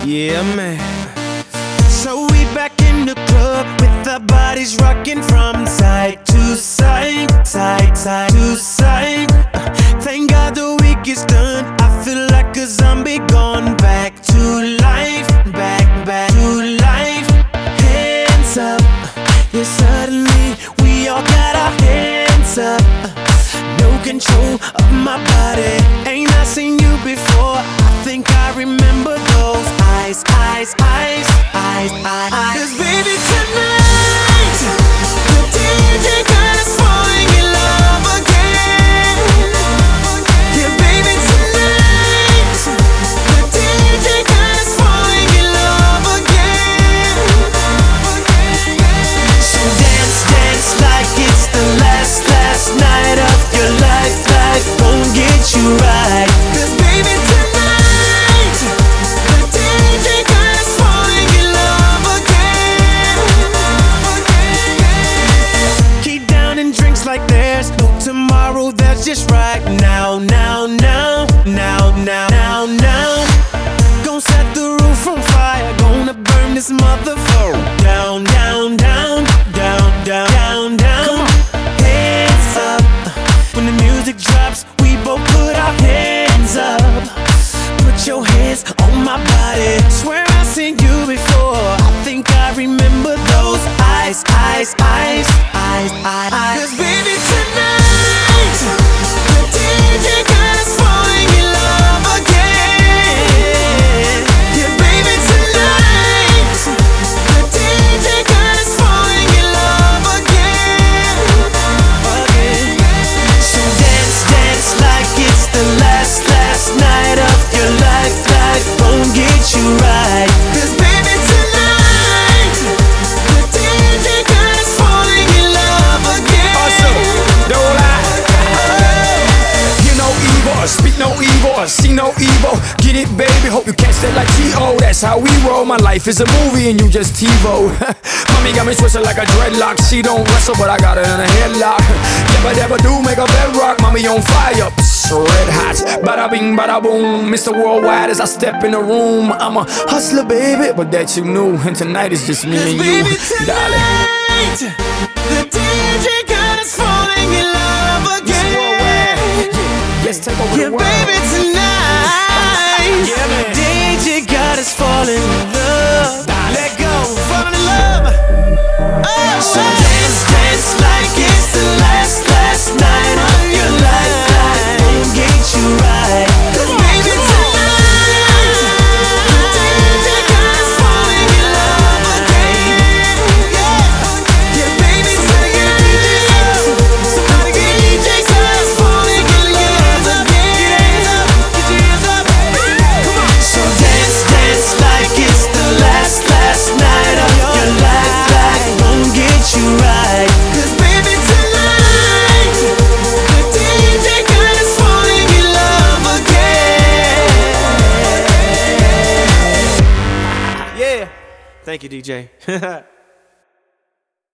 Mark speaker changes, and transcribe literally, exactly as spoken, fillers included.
Speaker 1: Yeah, man. So we back in the club with our bodies rocking from side to side, side, side to side. Uh, thank God the week is done. I feel like a zombie gone back to life, back, back to life. Hands up, yeah, suddenly we all got our hands up. No control of my body. Ain't I seen you before? I think I remember those eyes, eyes, eyes, eyes, eyes, eyes. 'Cause baby tonight, the D J got us falling in love again. Yeah, baby tonight, the D J got us falling in love again. So dance, dance like it's the last, last night of your life. Life won't get you right. 'Cause baby tonight, the D J got us falling in love again. Keep downing drinks like there's no tomorrow. That's just right now, now, now, now, now, now, now. Gonna set the roof on fire. Gonna burn this motherfucker down, down, down, down, down, down, down. Come on, hands up. When the music drops, we both put our hands up. Put your hands on my body. Swear I've seen you before. I think I remember those eyes, eyes, eyes, eyes, eyes, eyes. 'Cause baby tonight, the D J got us falling in love again. Yeah, baby tonight, the D J got us falling in love again. Again. So dance, dance like it's the last, last night of your life. Life won't get you right. 'Cause baby tonight, the D J got us falling in love again.
Speaker 2: Awesome, don't lie. Hear no evil, or speak no evil, or see no evil. Get it, baby, hope you catch that like T O. That's how we roll. My life is a movie and you just TiVo. Mommy got me twisted like a dreadlock. She don't wrestle, but I got her in a headlock. Never, never do make a bedrock. Mommy on fire, psst, red hot. Bada bing, bada boom. Mister Worldwide as I step in the room. I'm a hustler, baby, but that you knew. And tonight is just me and you,
Speaker 1: Baby
Speaker 2: darling.
Speaker 1: tonight, the D J got us falling in love again.
Speaker 2: Let's take over
Speaker 1: Yeah,
Speaker 2: the world.
Speaker 1: baby tonight,
Speaker 2: Yeah, man.
Speaker 1: D J got us falling in love. Let go, fall in love. Oh, so dance, dance like it's the last, last night of your life. Life won't get you right. 'Cause baby tonight, the D J got us falling in love again. Yeah, yeah, baby tonight, somebody get D J got us falling in love again. Get your hands up, come on. So dance, dance like it's the last, last night of your life. Life won't get you right. 'Cause baby tonight, the D J got us falling in love again. Yeah, thank you, D J.